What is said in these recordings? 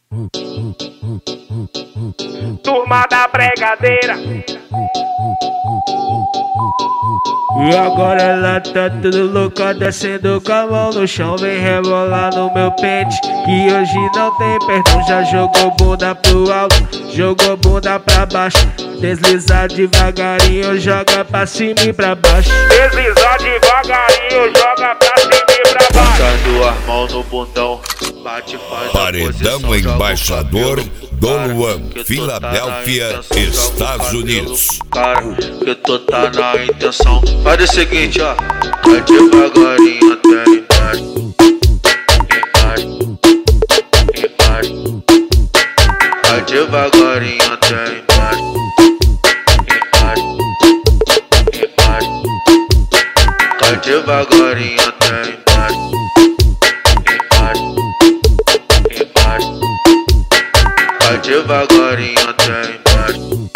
Turma da bregadeira. E agora ela tá tudo louca, descendo com a mão no chão. Vem rebolar no meu pente, que hoje não tem perdão. Já jogou bunda pro alto, jogou bunda pra baixo. Deslizar devagarinho, joga pra cima e pra baixo. Deslizar devagarinho, joga pra cima e pra baixo. Botando as mãos no bundão, bate, faz Paredão Embaixador Dom Luan, Filadélfia, Estados Unidos. Cara, que tu tá na intenção. Faz o seguinte, ó. Vai devagarinho até embaixo. Embaixo. Vai devagarinho até embaixo. Embaixo. Vai devagarinho até embaixo. Embaixo. Vai devagarinho até embaixo.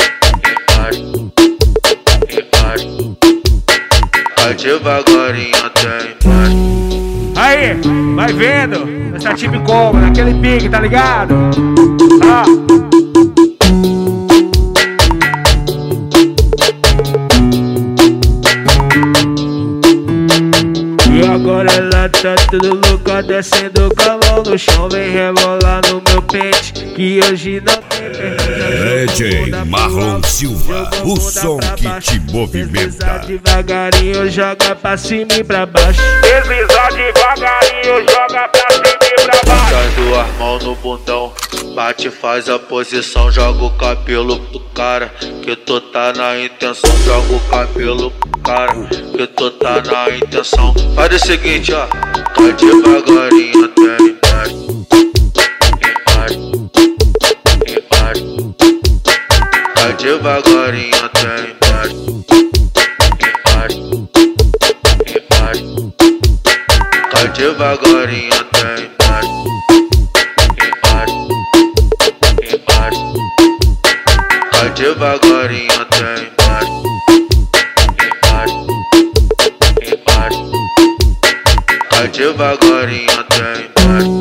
Embaixo. Vai devagarinho até embaixo. Aí, vai vendo, essa time como, naquele pique, tá ligado? Ah. E agora ela tá tudo louca, descendo com a mão no chão. Vem rebolar no meu pente, que hoje não tem perdão. DJ Marlon Silva, o som que te movimenta. Devagarinho, joga pra cima e pra baixo. Deslizar devagarinho, joga pra cima e pra baixo. Botando as mãos no bundão, bate, faz a posição, joga o cabelo pro cara, que tu tá na intenção. Joga o cabelo pro cara, que tu tá na intenção. Faz o seguinte, ó. Vai devagarinho até embaixo. Embaixo. Vai devagarinho até embaixo. Embaixo. Vai devagarinho até embaixo. Embaixo. Vai devagarinho até embaixo. Embaixo. Vai devagarinho até embaixo.